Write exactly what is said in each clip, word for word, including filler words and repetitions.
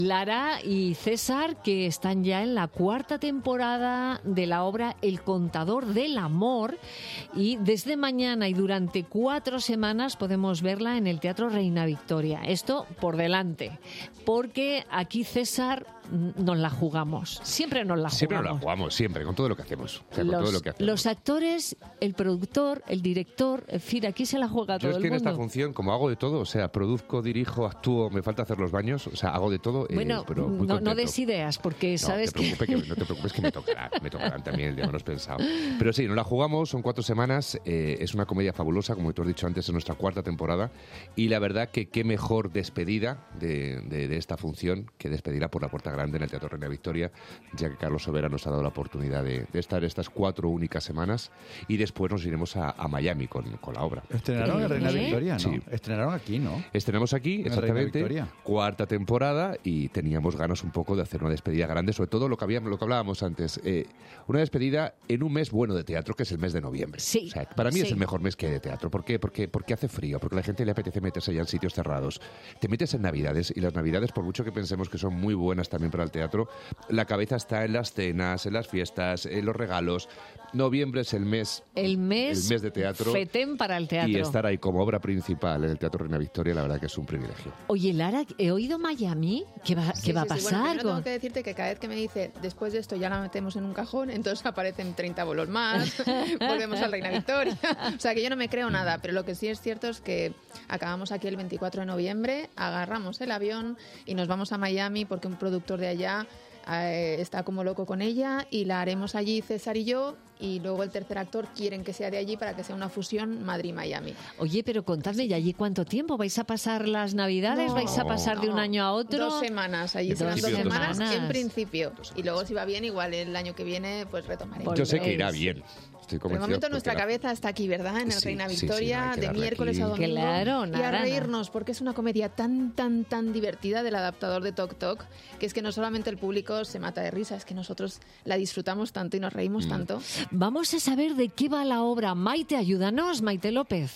Lara y César, que están ya en la cuarta temporada de la obra El contador del amor, y desde mañana y durante cuatro semanas podemos verla en el Teatro Reina Victoria. Esto por delante, porque aquí, César, nos la jugamos. Siempre nos la jugamos. Siempre nos la jugamos, siempre, con todo lo que hacemos. O sea, los, con todo lo que hacemos. Los actores, el productor, el director, en fin, aquí se la juega todo el mundo. Yo es que en esta función, como hago de todo, o sea, produzco, dirijo, actúo, me falta hacer los baños, o sea, hago de todo, bueno, eh, pero muy no, contento. no des ideas, porque sabes no, te que... que... No te preocupes que me tocarán, me tocarán también el día menos pensado. Pero sí, nos la jugamos, son cuatro semanas, eh, es una comedia fabulosa, como tú has dicho antes, es nuestra cuarta temporada, y la verdad que qué mejor despedida de, de, de esta función que despedirá por la puerta grande en el Teatro Reina Victoria, ya que Carlos Sobera nos ha dado la oportunidad de, de estar estas cuatro únicas semanas, y después nos iremos a, a Miami con, con la obra. ¿Estrenaron en Reina ¿Eh? Victoria? No. Sí. Estrenaron aquí, ¿no? Estrenamos aquí, En exactamente, cuarta temporada, y teníamos ganas un poco de hacer una despedida grande, sobre todo lo que, habíamos, lo que hablábamos antes, eh, una despedida en un mes bueno de teatro, que es el mes de noviembre. Sí, o sea, para mí sí. es el mejor mes que hay de teatro. ¿Por qué? Porque, porque hace frío, porque a la gente le apetece meterse ya en sitios cerrados. Te metes en Navidades, y las Navidades, por mucho que pensemos que son muy buenas también para el teatro, la cabeza está en las cenas, en las fiestas, en los regalos. Noviembre es el mes, el mes, el mes de teatro. Fetén para el teatro. Y estar ahí como obra principal en el Teatro Reina Victoria, la verdad que es un privilegio. Oye, Lara, he oído Miami. ¿Qué va, sí, ¿qué va sí, a sí. pasar? Bueno, primero con... tengo que decirte que cada vez que me dice, después de esto ya la metemos en un cajón, entonces aparecen treinta bolos más, volvemos al Reina Victoria. O sea, que yo no me creo nada, pero lo que sí es cierto es que acabamos aquí el veinticuatro de noviembre, agarramos el avión y nos vamos a Miami porque un productor de allá eh, está como loco con ella, y la haremos allí César y yo, y luego el tercer actor quieren que sea de allí para que sea una fusión Madrid-Miami. Oye, pero contadme, ¿y allí cuánto tiempo? ¿Vais a pasar las Navidades? No, ¿Vais a pasar de un no, año a otro? Dos semanas, allí Dos serán dos semanas, semanas. en principio. Y luego, si va bien, igual el año que viene pues retomaremos. Yo sé que irá bien. Estoy Por el momento nuestra la... cabeza está aquí, ¿verdad? En el sí, Reina sí, Victoria, sí, no, de miércoles aquí. a domingo. Claro, y nada, a reírnos, porque es una comedia tan, tan, tan divertida del adaptador de Tok Tok, que es que no solamente el público se mata de risa, es que nosotros la disfrutamos tanto y nos reímos Mm. tanto. Vamos a saber de qué va la obra. Maite, ayúdanos, Maite López.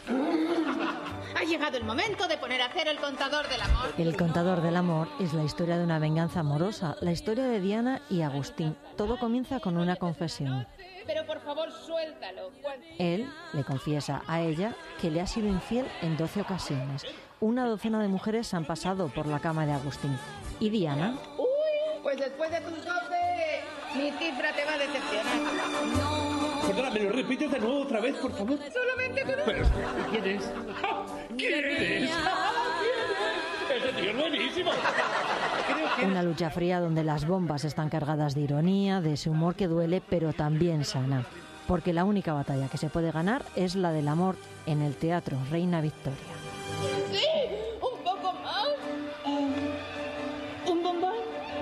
Ha llegado el momento de poner a hacer el contador del amor. El contador del amor es la historia de una venganza amorosa, la historia de Diana y Agustín. Todo comienza con una confesión. Pero por favor, suéltalo. Él le confiesa a ella que le ha sido infiel en doce ocasiones. Una docena de mujeres han pasado por la cama de Agustín. ¿Y Diana? Uy, pues después de tus doce, mi cifra te va a decepcionar. No. Perdona, ¿me lo repites de nuevo otra vez, por favor? Solamente tú. Pero, ¿quién es? ¿Quién es? ¡Ese tío es buenísimo! Creo que... Una lucha fría donde las bombas están cargadas de ironía, de ese humor que duele, pero también sana. Porque la única batalla que se puede ganar es la del amor en el Teatro Reina Victoria. Sí, un poco más. ¿Un bombón?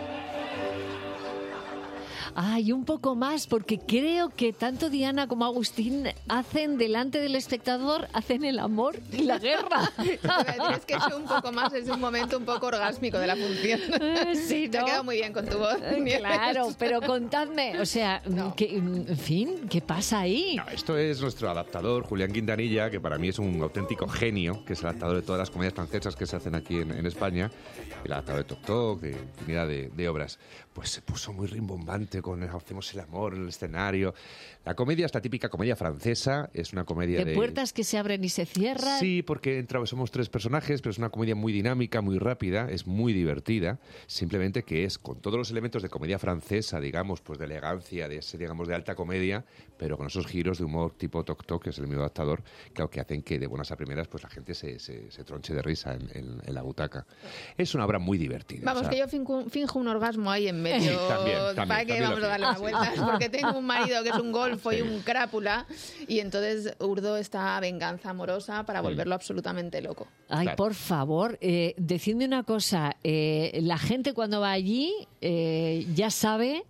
Ay, un poco más, porque creo que tanto Diana como Agustín hacen delante del espectador, hacen el amor y la guerra. Es que es un poco más, es un momento un poco orgásmico de la función. Sí, Te ¿no? ha quedado muy bien con tu voz. Claro, pero contadme, o sea, No. que, en fin, ¿qué pasa ahí? No, esto es nuestro adaptador, Julián Quintanilla, que para mí es un auténtico genio, que es el adaptador de todas las comedias francesas que se hacen aquí en, en España, el adaptador de Tok Tok, de infinidad de, de obras. Pues se puso muy rimbombante con Hacemos el amor en el escenario. La comedia es la típica comedia francesa, es una comedia De de... puertas que se abren y se cierran. Sí, porque entra, somos tres personajes, pero es una comedia muy dinámica, muy rápida, es muy divertida, simplemente que es con todos los elementos de comedia francesa, digamos, pues de elegancia, de ese, digamos, de alta comedia, pero con esos giros de humor tipo Tok Tok, que es el mismo adaptador, claro, que hacen que de buenas a primeras pues la gente se, se, se tronche de risa en, en, en la butaca. Es una obra muy divertida. Vamos, o sea, que yo finjo, finjo un orgasmo ahí en medio. También, también, para que también vamos lo a darle una vuelta. Porque tengo un marido que es un golfo Sí. y un crápula, y entonces urdo esta venganza amorosa para volverlo absolutamente loco. Ay, Claro. por favor, eh, decidme una cosa. Eh, la gente cuando va allí eh, ya sabe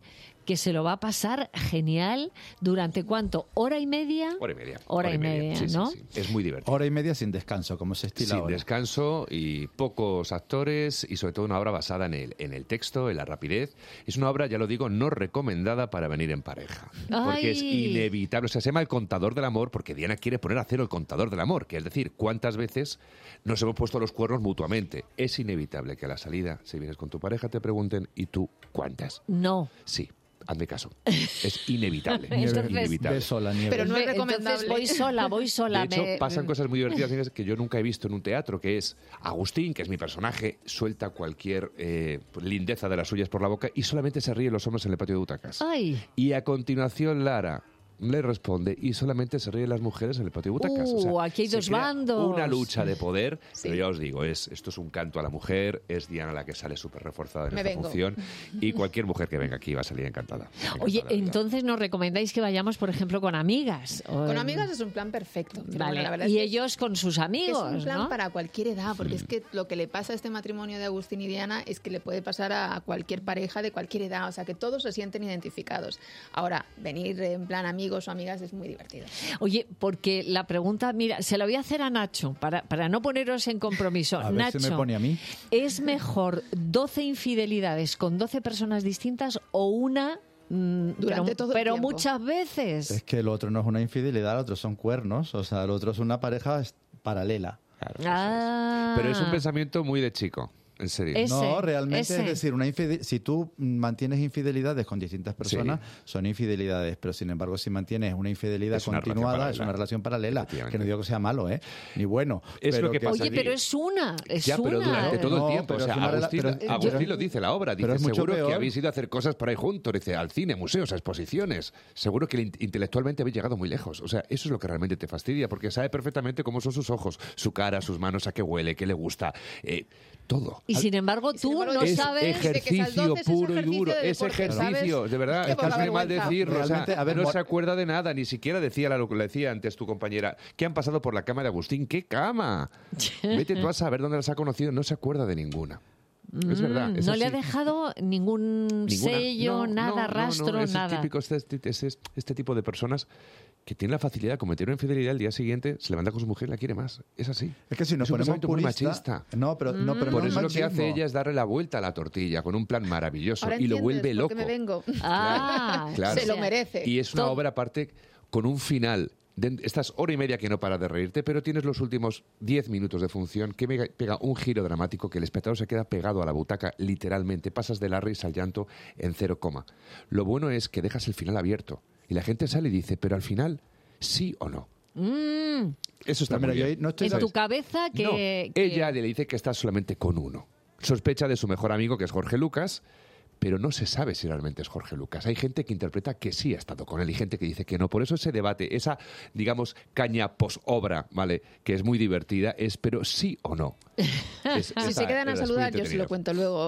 que se lo va a pasar genial. ¿Durante cuánto? ¿Hora y media? Hora y media. Hora, hora y media, media sí, ¿no? Sí, sí. Es muy divertido. Hora y media sin descanso, como se estila Sin ahora. descanso y pocos actores y sobre todo una obra basada en el, en el texto, en la rapidez. Es una obra, ya lo digo, no recomendada para venir en pareja. Ay. Porque es inevitable. O sea, se llama El Contador del Amor porque Diana quiere poner a cero el contador del amor, que es decir, cuántas veces nos hemos puesto los cuernos mutuamente. Es inevitable que a la salida, si vienes con tu pareja, te pregunten ¿y tú cuántas? No. Sí. Hazme caso. Es inevitable. Entonces, es inevitable. Ve sola, nieve. Pero no es Entonces recomendable. voy sola, voy sola. De hecho, me- pasan cosas muy divertidas que yo nunca he visto en un teatro, que es Agustín, que es mi personaje, suelta cualquier eh, lindeza de las suyas por la boca y solamente se ríen los hombres en el patio de butacas. Ay. Y a continuación Lara le responde y solamente se ríen las mujeres en el patio de butacas. Uh, O sea, aquí hay se dos crea bandos. Una lucha de poder, Sí. pero ya os digo, es esto es un canto a la mujer, es Diana la que sale súper reforzada en Me esta vengo. función y cualquier mujer que venga aquí va a salir encantada. encantada, Oye, de verdad. entonces nos recomendáis que vayamos, por ejemplo, con amigas. O- Con amigas es un plan perfecto. Pero Vale, bueno, la verdad y es que ellos con sus amigos, es un plan ¿no? para cualquier edad, porque es que lo que le pasa a este matrimonio de Agustín y Diana es que le puede pasar a cualquier pareja de cualquier edad, o sea que todos se sienten identificados. Ahora, venir en plan amigos o amigas es muy divertido. Oye, porque la pregunta, mira, se la voy a hacer a Nacho, para, para no poneros en compromiso. A ver Nacho, si me pone a mí. ¿es mejor doce infidelidades con doce personas distintas o una mm, Durante pero, todo el pero tiempo. muchas veces? Es que el otro no es una infidelidad, el otro son cuernos. O sea, el otro es una pareja es- paralela. Claro, eso es. Ah. Pero es un pensamiento muy de chico, en serio. Es- Ese, no, realmente ese. es decir, una infide- si tú mantienes infidelidades con distintas personas, son infidelidades, pero sin embargo si mantienes una infidelidad Es una relación continuada, paralela. es una relación paralela, Efectivamente. que no digo que sea malo, ¿eh? Ni bueno. Es pero lo que pasa Oye, allí. pero es una, es Ya, pero una. durante todo No, el tiempo. pero O sea, es una rela- Agustín, pero- Agustín pero- lo dice en la obra. Dice, pero es mucho seguro peor. que habéis ido a hacer cosas por ahí juntos. Dice, al cine, museos, a exposiciones. Seguro que in- intelectualmente habéis llegado muy lejos. O sea, eso es lo que realmente te fastidia, porque sabe perfectamente cómo son sus ojos, su cara, sus manos, a qué huele, qué le gusta. Eh, todo. Y sin embargo, Y sin tú embargo, no Es sabes... ejer- ejercicio es ese puro y ejercicio duro. de Es deporte, ejercicio, ¿sabes? de verdad. Es que Es por casi mal vergüenza. decirlo. O sea, Realmente, a ver, no mor- se acuerda de nada. Ni siquiera decía lo que le decía antes tu compañera. ¿Qué han pasado por la cama de Agustín? ¿Qué cama? Vete tú a saber dónde las ha conocido. No se acuerda de ninguna. Es verdad. Mm, es no le ha así. dejado ningún Ninguna. sello, No, no, nada, no, rastro, no, es el nada. típico este, este, este- este tipo de personas que tienen la facilidad de cometer una infidelidad, el día siguiente se levanta con su mujer y la quiere más. Es así. Es que si nos Es un ponemos pensamiento muy puristas... machista. No, pero, no, pero Por no es eso lo que hace machismo. ella es darle la vuelta a la tortilla con un plan maravilloso Ahora y lo entiendes vuelve por loco. qué me vengo. Ah, Claro. Se lo merece. Y es una Todo- obra aparte con un final. De, estás hora y media que no para de reírte, pero tienes los últimos diez minutos de función que me- pega un giro dramático que el espectador se queda pegado a la butaca literalmente. Pasas de la risa al llanto en cero coma. Lo bueno es que dejas el final abierto y la gente sale y dice, pero al final, ¿sí o no? Mm, Eso está Pero muy mira, bien. yo no estoy en de- tu cabeza que... No, que- ella le dice que está solamente con uno. Sospecha de su mejor amigo, que es Jorge Lucas, pero no se sabe si realmente es Jorge Lucas. Hay gente que interpreta que sí ha estado con él y gente que dice que no. Por eso ese debate, esa, digamos, caña posobra, ¿vale? Que es muy divertida, es pero sí o no. Es- Si esa- se quedan a es muy saludar, yo se entretenida. lo cuento luego.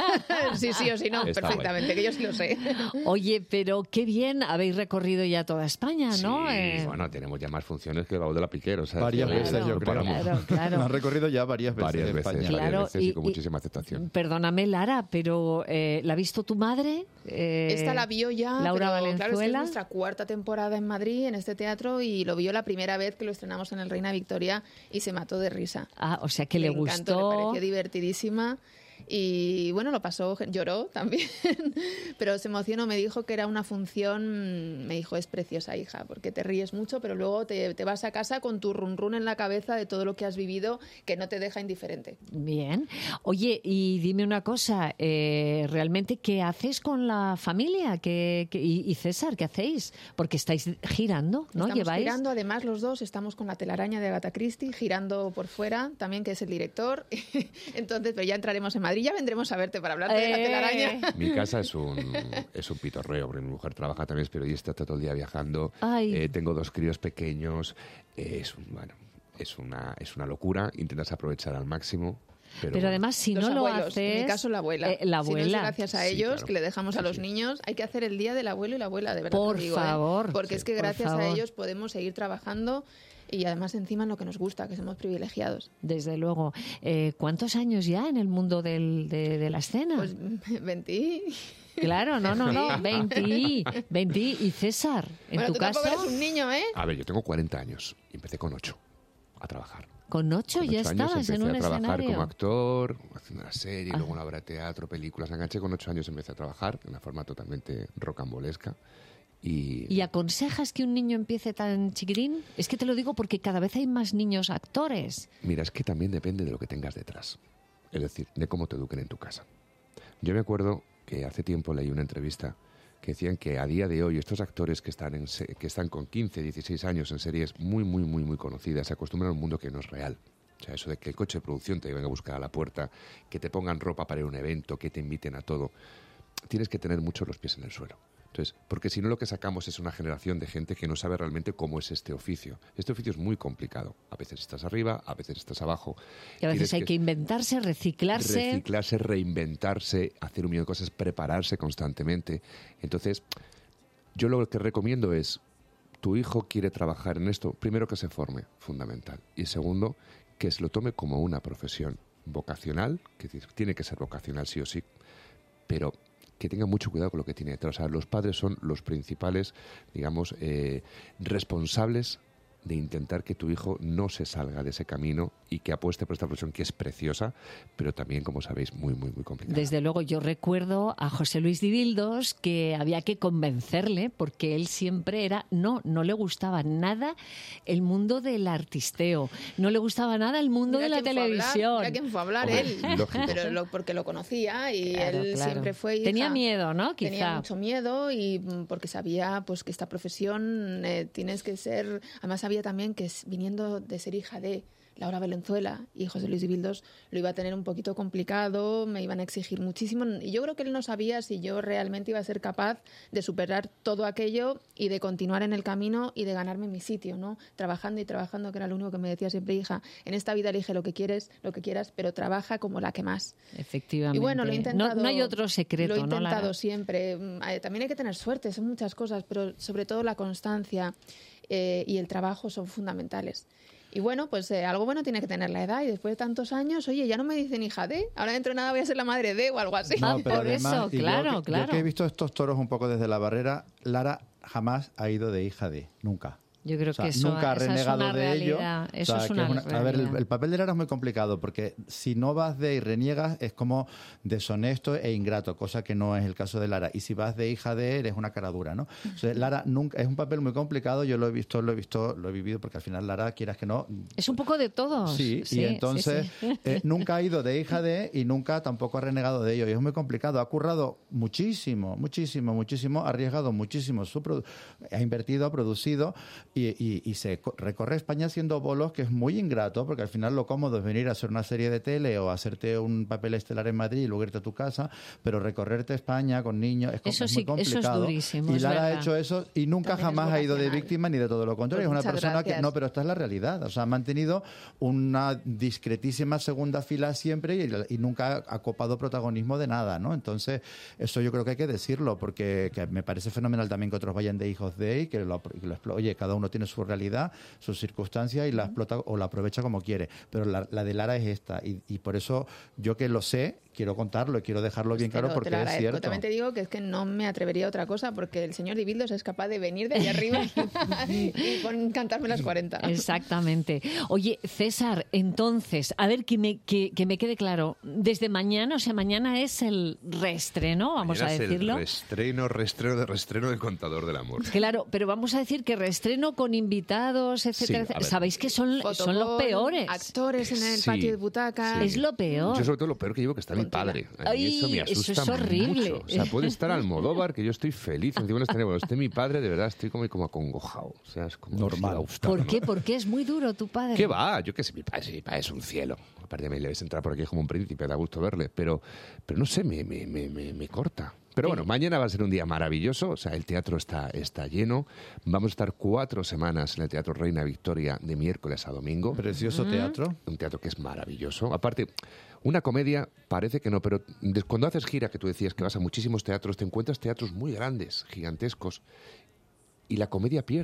Sí, sí o sí, no, Está perfectamente, que yo sí lo sé. Oye, pero qué bien habéis recorrido ya toda España, ¿no? Sí, Eh, bueno, tenemos ya más funciones que el baúl de la Piquero. O sea, Varias que veces, yo no creo. paramos. Claro, claro. Lo han recorrido ya varias veces Varias en veces, España. varias Claro, veces y, con muchísima aceptación. Perdóname, Lara, pero eh, ¿la ha visto tu madre? Eh, Esta la vio ya, Laura pero claro, es que es Valenzuela. nuestra cuarta temporada en Madrid, en este teatro, y lo vio la primera vez que lo estrenamos en el Reina Victoria y se mató de risa. Ah, o sea que le, encantó, gustó. le pareció divertidísima y bueno, lo pasó, lloró también, pero se emocionó, me dijo que era una función, me dijo, es preciosa, hija, porque te ríes mucho, pero luego te, te vas a casa con tu run run en la cabeza de todo lo que has vivido que no te deja indiferente. Bien. Oye, y dime una cosa, eh, ¿realmente qué haces con la familia? ¿Qué, qué- y, y César, ¿qué hacéis? Porque estáis girando, ¿no? Estamos Lleváis... girando, además los dos estamos con la telaraña de Agatha Christie, girando por fuera, también que es el director. Entonces, pero ya entraremos en Madrid, ya vendremos a verte para hablar de la Eh. telaraña. Mi casa es un, es un pitorreo, porque mi mujer trabaja también, es periodista, está todo el día viajando. Ay. Eh, tengo dos críos pequeños. eh, es, un- bueno, es, una, es una locura. Intentas aprovechar al máximo. Pero, Pero además, si Los no lo abuelos, haces... en mi caso la abuela. eh, la Si no es abuela. gracias a Sí, ellos claro. que le dejamos a Sí, los sí. niños, hay que hacer el día del abuelo y la abuela, de verdad Por te digo, ¿eh? favor. Porque Sí. es que Por gracias a favor. ellos podemos seguir trabajando y además encima en lo que nos gusta, que somos privilegiados. Desde luego. Eh, ¿Cuántos años ya en el mundo del- de, de la escena? Pues veinte, Claro, no, no, no. veinte. veinte. ¿Y César? ¿En Bueno, tu tú caso? tampoco eres un niño, ¿eh? A ver, yo tengo cuarenta años y empecé con ocho a trabajar. Con ocho Con ya ocho años estabas en empecé un a trabajar escenario. como actor, haciendo una serie, Ah. luego una obra de teatro, películas. Me enganché con ocho años, empecé a trabajar de una forma totalmente rocambolesca. Y, ¿Y aconsejas que un niño empiece tan chiquitín? Es que te lo digo porque cada vez hay más niños actores. mira, es que también depende de lo que tengas detrás. Es decir, de cómo te eduquen en tu casa. Yo me acuerdo que hace tiempo leí una entrevista que decían que a día de hoy estos actores que están, en se- que están con quince, dieciséis años en series muy, muy, muy, muy conocidas se acostumbran a un mundo que no es real. O sea, eso de que el coche de producción te venga a buscar a la puerta, que te pongan ropa para ir a un evento, que te inviten a todo. Tienes que tener mucho los pies en el suelo. Entonces, porque si no lo que sacamos es una generación de gente que no sabe realmente cómo es este oficio. Este oficio es muy complicado. A veces estás arriba, a veces estás abajo. Y a veces Tienes hay que inventarse, reciclarse. reciclarse, reinventarse, hacer un millón de cosas, prepararse constantemente. Entonces, yo lo que recomiendo es, tu hijo quiere trabajar en esto, primero que se forme, fundamental. Y segundo, que se lo tome como una profesión vocacional, que tiene que ser vocacional sí o sí, pero que tenga mucho cuidado con lo que tiene detrás. O sea, los padres son los principales, digamos, eh, responsables de intentar que tu hijo no se salga de ese camino y que apueste por esta profesión que es preciosa, pero también, como sabéis, muy, muy, muy complicada. Desde luego, yo recuerdo a José Luis Dibildos que había que convencerle porque él siempre era, no, no le gustaba nada el mundo del artisteo, no le gustaba nada el mundo Mira de la quién fue a hablar, televisión. Mira quién fue a hablar, Hombre, él. lógico. Pero lo- porque lo conocía y Claro, él claro. siempre fue hija. Tenía miedo, ¿no? Quizá. Tenía mucho miedo y mm, porque sabía pues que esta profesión eh, tienes que ser... Además sabía también que es- viniendo de ser hija de Laura Valenzuela y José Luis Dibildos lo iba a tener un poquito complicado, me iban a exigir muchísimo y yo creo que él no sabía si yo realmente iba a ser capaz de superar todo aquello y de continuar en el camino y de ganarme mi sitio, ¿no? Trabajando y trabajando, que era lo único que me decía siempre, hija, en esta vida elige lo que quieres, lo que quieras, pero trabaja como la que más. Efectivamente. Y bueno, lo he intentado. No, no hay otro secreto, Lo he ¿no, intentado Lara? siempre. Mm, eh, También hay que tener suerte, son muchas cosas, pero sobre todo la constancia eh, y el trabajo son fundamentales. Y bueno, pues eh, algo bueno tiene que tener la edad. Y después de tantos años, oye, ya no me dicen hija de, ahora dentro de nada voy a ser la madre de o algo así. Ah, pero por eso, y yo claro, que- claro. Yo que he visto estos toros un poco desde la barrera, Lara jamás ha ido de hija de, nunca. Yo creo O sea, que eso, nunca ha esa es renegado una de ello. realidad. O Eso sea, es que una, es una- a ver, el, realidad. el papel de Lara es muy complicado porque si no vas de y reniegas es como deshonesto e ingrato, cosa que no es el caso de Lara. Y si vas de hija de, eres una cara dura, ¿no? O sea, Lara nunca es un papel muy complicado. Yo lo he visto, lo he visto, lo he vivido porque al final Lara, quieras que no, Es un poco de todos. Sí, Sí, y entonces sí, sí. eh, nunca ha ido de hija de y nunca tampoco ha renegado de ello. Y es muy complicado. Ha currado muchísimo, muchísimo, muchísimo, ha arriesgado muchísimo, su produ- ha invertido, ha producido y, y- y se co- recorre España haciendo bolos, que es muy ingrato, porque al final lo cómodo es venir a hacer una serie de tele o hacerte un papel estelar en Madrid y luego irte a tu casa, pero recorrerte España con niños es, co- Eso es sí, muy eso es complicado. durísimo, Y es Lara ha verdad. hecho eso y nunca También es jamás ha ido de vocacional. víctima ni de todo lo contrario. Pues es una muchas persona que gracias. no, pero esta es la realidad. O sea, ha mantenido una discretísima segunda fila siempre y, y nunca ha copado protagonismo de nada, ¿no? Entonces, eso yo creo que hay que decirlo, porque que me parece fenomenal también que otros vayan de hijos de y que lo, que lo explo- oye, cada uno tiene su realidad, sus circunstancias y la explota o la aprovecha como quiere. Pero la, la de Lara es esta. Y, y por eso yo que lo sé, quiero contarlo y quiero dejarlo bien claro Pero te porque lo es agradezco. cierto. También te digo que es que no me atrevería a otra cosa porque el señor Dibildos es capaz de venir de allá arriba y con, cantarme las cuarenta. Exactamente. Oye, César, entonces, a ver que me, que, que me quede claro. Desde mañana, o sea, mañana es el reestreno, vamos Mañana a es decirlo. el reestreno, reestreno de reestreno del Contador del Amor. Claro, pero vamos a decir que reestreno con invitados, etcétera. Sí, a etcétera. ver. Sabéis que son, son los Fotocall, peores. Actores en el Sí, patio de butacas. sí. Es lo peor. Yo sobre todo lo peor que llevo que está mi Contigo. padre. A mí Ay, eso me eso asusta es horrible. mucho. O sea, puede estar Almodóvar, que yo estoy feliz. Encima no estaría, bueno, esté mi padre, de verdad, estoy como, como acongojado. O sea, es como... Normal. si va a gustar, ¿Por ¿no? qué? Porque es muy duro tu padre. ¿Qué va? Yo qué sé, mi padre, sí, mi padre es un cielo. Aparte de mí, le ves entrar por aquí como un príncipe, da gusto verle. Pero, pero no sé, me, me, me, me, me corta. Pero bueno, mañana va a ser un día maravilloso. O sea, el teatro está, está lleno. Vamos a estar cuatro semanas en el Teatro Reina Victoria de miércoles a domingo. Precioso teatro. Un teatro que es maravilloso. Aparte, una comedia parece que no, pero des- cuando haces gira, que tú decías que vas a muchísimos teatros, te encuentras teatros muy grandes, gigantescos, y la comedia pierde.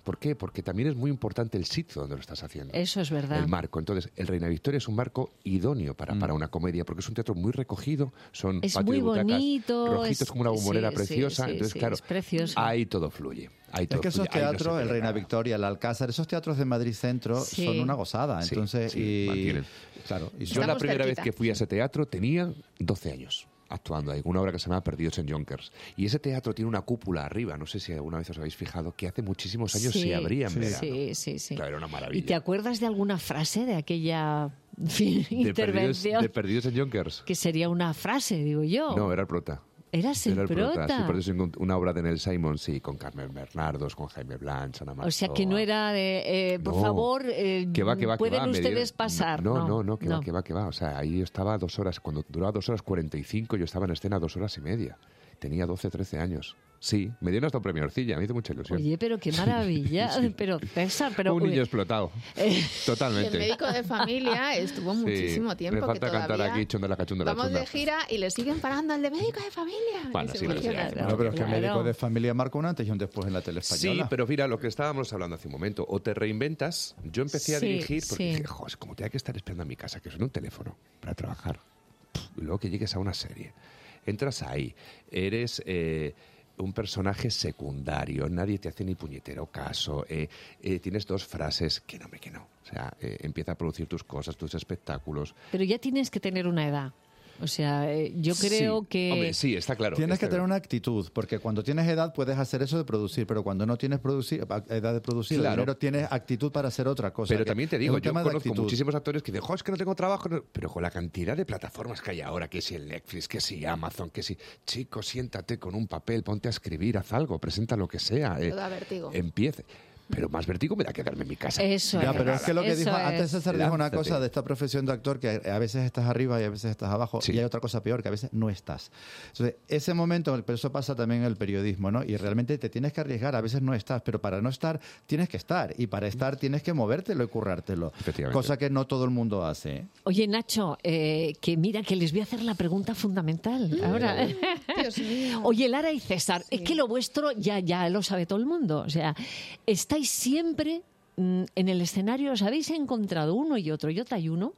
¿Por qué? Porque también es muy importante el sitio donde lo estás haciendo. Eso es verdad. El marco. Entonces, el Reina Victoria es un marco idóneo para, mm. para una comedia, porque es un teatro muy recogido, son es patio muy de butacas bonito, rojitos es, como una bombonera sí, preciosa. Sí, sí, Entonces, sí, claro, es precioso. ahí todo fluye. Ahí todo es que esos fluye. teatros, no el Reina nada. Victoria, el Alcázar, esos teatros de Madrid Centro Sí. son una gozada. Sí, Entonces, sí, y, mantienen. claro, y Yo son- la Estamos primera cerquita. vez que fui a ese teatro tenía doce años actuando ahí, con una obra que se llama Perdidos en Yonkers. Y ese teatro tiene una cúpula arriba, no sé si alguna vez os habéis fijado, que hace muchísimos años Sí, se abría en sí, verano. Sí, sí, sí. Claro, era una maravilla. ¿Y te acuerdas de alguna frase de aquella en fin, de perdidos, intervención? de Perdidos en Yonkers. Que sería una frase, digo yo. No, era el prota. ¿Eras el Era el prota? Sí, por eso es una obra de Neil Simon, sí, con Carmen Bernardos, con Jaime Blanch, Ana Marzoa. O sea, que no era de, eh, por No, favor, eh, que va, que va, que pueden va, me ustedes dieron- pasar. No, no, no, que va, que va, que va. O sea, ahí yo estaba dos horas, cuando duraba dos horas cuarenta y cinco, yo estaba en escena dos horas y media. Tenía doce, trece años. Sí, me dieron hasta un premio Orcilla, me hizo mucha ilusión. Oye, pero qué maravilla. Sí. Pero, César, pero... Un uy, niño explotado. eh, Totalmente. El médico de familia estuvo muchísimo Sí, tiempo. me falta que cantar todavía aquí chunda la cachunda la vamos chunda. de gira y le siguen parando al de médico de familia. Bueno, Y se sí, pero sí, emociona. sí. No, pero es que Claro. el médico de familia marca un antes y un después en la tele Sí, española. pero mira, lo que estábamos hablando hace un momento, o te reinventas, yo empecé a Sí, dirigir porque sí. dije, joder, como tenía que estar esperando en mi casa, que suene un teléfono para trabajar, y luego que llegues a una serie, entras ahí, eres eh, un personaje secundario, nadie te hace ni puñetero caso, eh, eh, tienes dos frases, que no, hombre, que no, o sea, eh, empieza a producir tus cosas, tus espectáculos. pero ya tienes que tener una edad. O sea, eh, yo creo Sí, que... hombre, sí, está claro. Tienes está que tener claro. una actitud, porque cuando tienes edad puedes hacer eso de producir, pero cuando no tienes producir, edad de producir, Claro. primero tienes actitud para hacer otra cosa. Pero que también te es digo, un yo tema de conozco actitud. muchísimos actores que dicen, jo, es que no tengo trabajo. no". Pero con la cantidad de plataformas que hay ahora, que si el Netflix, que si Amazon, que si... Chico, siéntate con un papel, ponte a escribir, haz algo, presenta lo que sea. eh, Todo da vértigo. Empiece. Pero más vértigo me da quedarme en mi casa. Eso Ya, es. pero es que lo que Eso dijo es. antes César dijo una Lánzate. cosa de esta profesión de actor, que a veces estás arriba y a veces estás abajo, Sí. y hay otra cosa peor, que a veces no estás. Entonces, ese momento, pero eso pasa también en el periodismo, ¿no? Y realmente te tienes que arriesgar, a veces no estás, pero para no estar tienes que estar, y para estar tienes que movértelo y currártelo, Efectivamente. cosa que no todo el mundo hace. ¿eh? Oye, Nacho, eh, que mira, que les voy a hacer la pregunta fundamental. Ahora, Dios mío. oye, Lara y César, es que lo vuestro ya, ya lo sabe todo el mundo. O sea, estáis siempre mm, en el escenario, os habéis encontrado uno y otro, y otro y uno,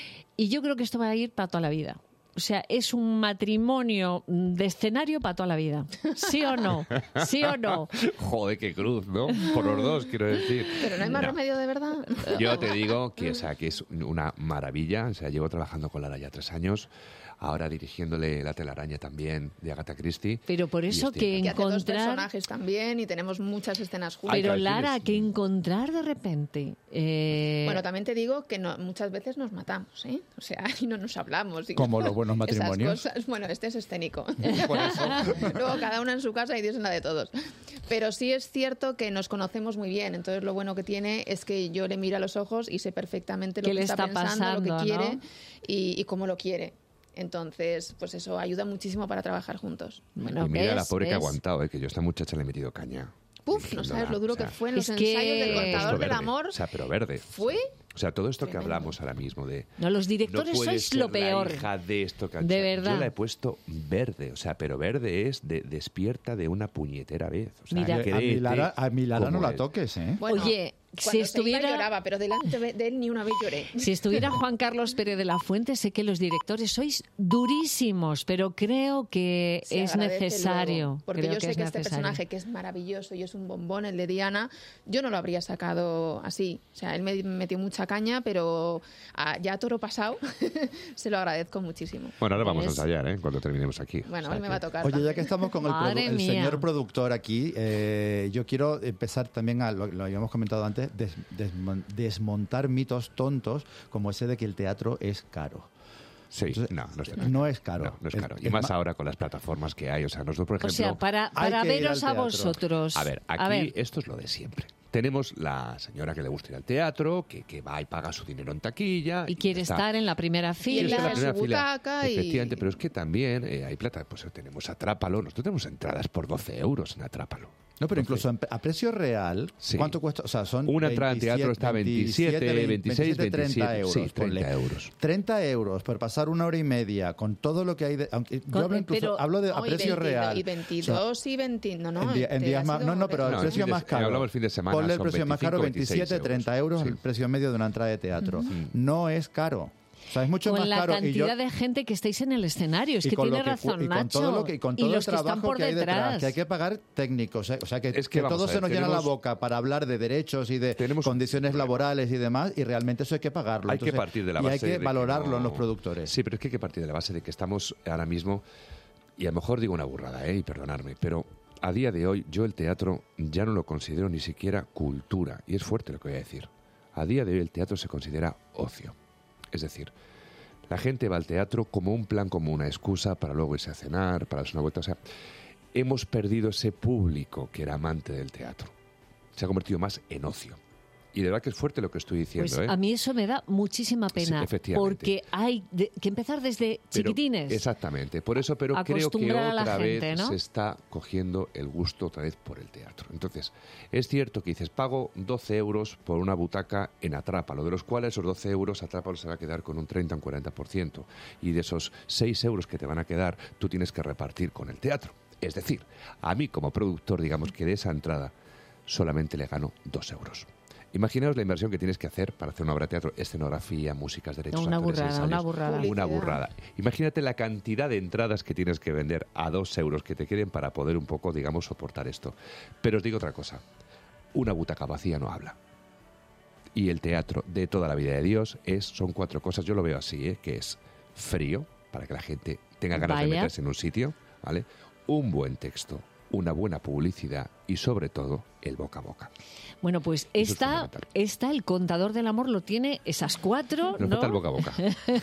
y yo creo que esto va a ir para toda la vida. O sea, es un matrimonio mm, de escenario para toda la vida. ¿Sí o no? ¿Sí o no? Joder, qué cruz, ¿no? Por los dos, quiero decir. Pero no hay más No. remedio de verdad. Yo te digo que, o sea, que es una maravilla. O sea, llevo trabajando con Lara ya tres años. Ahora dirigiéndole La telaraña también de Agatha Christie. Pero por Y eso estoy que Y hace dos encontrar... personajes también y tenemos muchas escenas juntas. Ay, Pero claro, Lara, tienes- que encontrar de repente... eh, Bueno, también te digo que no, muchas veces nos matamos, ¿eh? O sea, y no nos hablamos. y Como los buenos esas matrimonios. cosas. Bueno, este es escénico. Por eso. Luego cada una en su casa y Dios en la de todos. Pero sí es cierto que nos conocemos muy bien. Entonces lo bueno que tiene es que yo le miro a los ojos y sé perfectamente lo ¿Qué que le está, está pensando, lo pasando, que quiere no? y, y cómo lo quiere. Entonces, pues eso ayuda muchísimo para trabajar juntos. bueno, y mira la ¿ves? pobre que ha ¿ves? aguantado, ¿eh? Que yo a esta muchacha le he metido caña. Puf, no Dirigiéndola, sabes lo duro o sea, que fue en los es que- ensayos del He puesto contador del verde, amor. O sea, pero verde. Fue O sea, todo esto que tremendo. hablamos ahora mismo de... No, los directores no puede sois ser lo peor. La hija de esto que ha De hecho. verdad. Yo la he puesto verde, o sea, pero verde es de, despierta de una puñetera vez. O sea, Mira. A mi créete Lara, a mi Lara no cómo la es. toques, ¿eh? Bueno, Oye, cuando si se estuviera... iba lloraba, pero delante de él ni una vez lloré. Si estuviera Juan Carlos Pérez de la Fuente, sé que los directores sois durísimos, pero creo que Se es agradece necesario. luego, porque creo yo que sé es que este necesario. personaje, que es maravilloso y es un bombón, el de Diana, yo no lo habría sacado así. O sea, él me metió mucha caña, pero ah, ya a toro pasado se lo agradezco muchísimo. Bueno, ahora vamos Es- a ensayar, ¿eh? Cuando terminemos aquí. Bueno, O sea hoy me que- va a tocar. Oye, ya también. que estamos con el, Madre produ- el mía. señor productor aquí, eh, yo quiero empezar también a, lo, lo habíamos comentado antes, des- desmon- desmontar mitos tontos como ese de que el teatro es caro. Sí, Entonces, no, no es caro. No es caro. No, no es Es- caro. Y es más ma- ahora con las plataformas que hay. O sea, nosotros, por O ejemplo... sea, para, hay para que ir veros al a teatro. vosotros. A ver, aquí A ver, esto es lo de siempre. Tenemos la señora que le gusta ir al teatro, que, que va y paga su dinero en taquilla. y quiere está. estar en la primera Y fila. él Quiere estar en en la su primera fila. butaca y- Efectivamente, pero es que también eh, hay plata. Pues tenemos Atrápalo. Nosotros tenemos entradas por doce euros en Atrápalo. No, pero incluso en- a precio real, Sí. ¿cuánto cuesta? O sea, son Una entrada en teatro está veintisiete, veintiséis, treinta veintisiete, euros. sí, treinta ponle. euros. treinta euros por pasar una hora y media con todo lo que hay de... Aunque yo Con- hablo incluso, pero- hablo de a No, y precio veintidós real. Y veintidós y veinte, no, no. En, día- en te días ha más, sido no, no, pero el No, el precio fin de- más caro. hablamos el fin de semana, Ponle el son precio más caro, veinticinco, veintisiete, veintiséis treinta euros, euros. el Sí. precio medio de una entrada de teatro. No es caro. O sea, es mucho Con más la caro. y yo- cantidad de gente que estáis en el escenario. Es y que con tiene lo que cu- razón, y con Nacho. todo lo que y con todo y el los que están trabajo por que hay detrás, detrás. que hay que pagar técnicos, ¿eh? O sea que, Es que que vamos todo a se ver, nos llena la tenemos- boca para hablar de derechos y de Tenemos un condiciones problema. laborales y demás, y realmente eso hay que pagarlo. Hay que Entonces, partir de la y base hay que de que valorarlo no- en los productores. Sí, pero es que hay que partir de la base de que estamos ahora mismo, y a lo mejor digo una burrada, ¿eh? Y perdonadme, pero a día de hoy yo el teatro ya no lo considero ni siquiera cultura, y es fuerte lo que voy a decir. A día de hoy el teatro se considera ocio. Es decir, la gente va al teatro como un plan, como una excusa para luego irse a cenar, para darse una vuelta. O sea, hemos perdido ese público que era amante del teatro. Se ha convertido más en ocio. Y de verdad que es fuerte lo que estoy diciendo, Pues ¿eh? a mí eso me da muchísima pena. Sí, efectivamente. Porque hay de- que empezar desde Pero- chiquitines. Exactamente. Por eso, pero creo que Acostumbrar a la otra gente, vez ¿no? se está cogiendo el gusto otra vez por el teatro. Entonces, es cierto que dices, pago doce euros por una butaca en Atrápalo, de los cuales esos doce euros Atrápalo se va a quedar con un treinta o un cuarenta por ciento. Y de esos seis euros que te van a quedar, tú tienes que repartir con el teatro. Es decir, a mí como productor, digamos que de esa entrada solamente le gano dos euros. Imaginaos la inversión que tienes que hacer para hacer una obra de teatro, escenografía, músicas, derechos, Una actores, burrada, ensayos. una burrada. Una Publicidad. burrada. Imagínate la cantidad de entradas que tienes que vender a dos euros que te queden para poder un poco, digamos, soportar esto. Pero os digo otra cosa, una butaca vacía no habla. Y el teatro de toda la vida de Dios es, son cuatro cosas, yo lo veo así, ¿eh? Que es frío, para que la gente tenga ganas de Vaya. meterse en un sitio, ¿vale? Un buen texto, una buena publicidad y sobre todo el boca a boca. Bueno, pues Eso es esta, fundamental. esta, el contador del amor lo tiene esas cuatro, Nos ¿no? falta el boca a boca.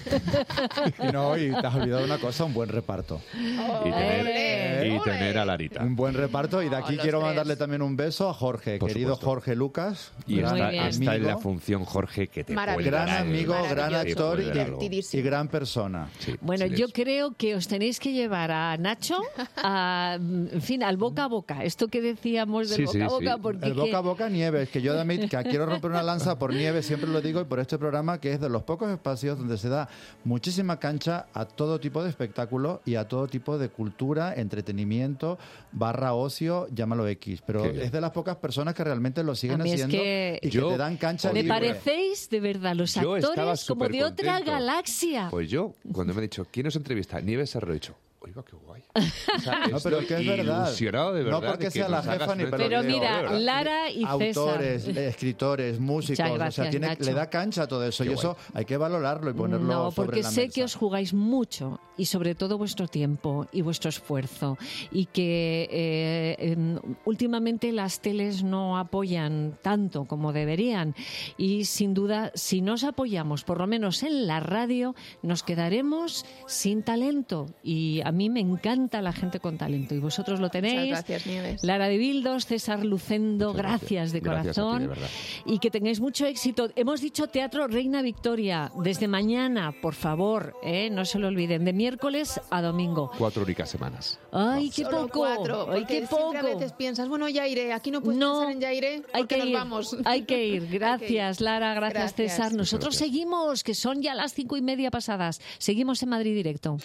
Y no, y te has olvidado una cosa, un buen reparto. Y tener, y Ole. tener a Larita. Un buen reparto, y de aquí los quiero tres. mandarle también un beso a Jorge, Por querido supuesto. Jorge Lucas. Y gran está, Muy bien. está en la amigo, función Jorge que te Maravilloso. puede gran dar el- amigo, gran Maravilloso. actor Te puede dar algo. y, Divertidísimo. y gran persona. Sí, Bueno, sí, yo es. creo que os tenéis que llevar a Nacho, a, en fin, al boca a boca. Esto que decíamos del Sí, boca sí, a boca, sí. porque El boca a que- boca Nieves, que yo también que quiero romper una lanza por Nieves, siempre lo digo, y por este programa, que es de los pocos espacios donde se da muchísima cancha a todo tipo de espectáculo y a todo tipo de cultura, entretenimiento, barra ocio, llámalo X. Pero Qué bien. es de las pocas personas que realmente lo siguen A mí es haciendo que- y que Yo- te dan cancha me libre. parecéis de verdad los Yo estaba actores como de súper otra contento. galaxia. Pues yo, cuando me han dicho, ¿quién os entrevista? Nieves Serrano, he dicho, oiga, qué guay. O sea, No, pero estoy que es verdad. ilusionado de verdad. No porque de que sea la nos hagas jefa ni ver pero Pero todo, mira, de verdad. Lara y Autores, César. eh, escritores, músicos, Muchas o sea, gracias, tiene, Nacho. le da cancha a todo eso, Qué y eso hay que valorarlo y ponerlo No, sobre porque la sé mesa. que os jugáis mucho y sobre todo vuestro tiempo y vuestro esfuerzo y que eh, em, últimamente las teles no apoyan tanto como deberían y sin duda si nos apoyamos por lo menos en la radio nos quedaremos sin talento y a mí me encanta la gente con talento y vosotros lo tenéis. Muchas gracias, Nieves. Lara de Bildos, César Lucendo, Muchas gracias, gracias. de Gracias a ti, corazón de verdad. y que tengáis mucho éxito. Hemos dicho Teatro Reina Victoria desde mañana, por favor, ¿eh? No se lo olviden, de miércoles a domingo. Cuatro únicas semanas. Ay, qué Solo poco, cuatro, ay, porque qué siempre a poco. veces piensas, bueno, ya iré, aquí no puedes No, pensar en ya iré, Hay porque que nos ir, vamos. hay que ir. Gracias, Lara, gracias, Gracias. César. Nosotros gracias. seguimos, que son ya las cinco y media pasadas. Seguimos en Madrid Directo.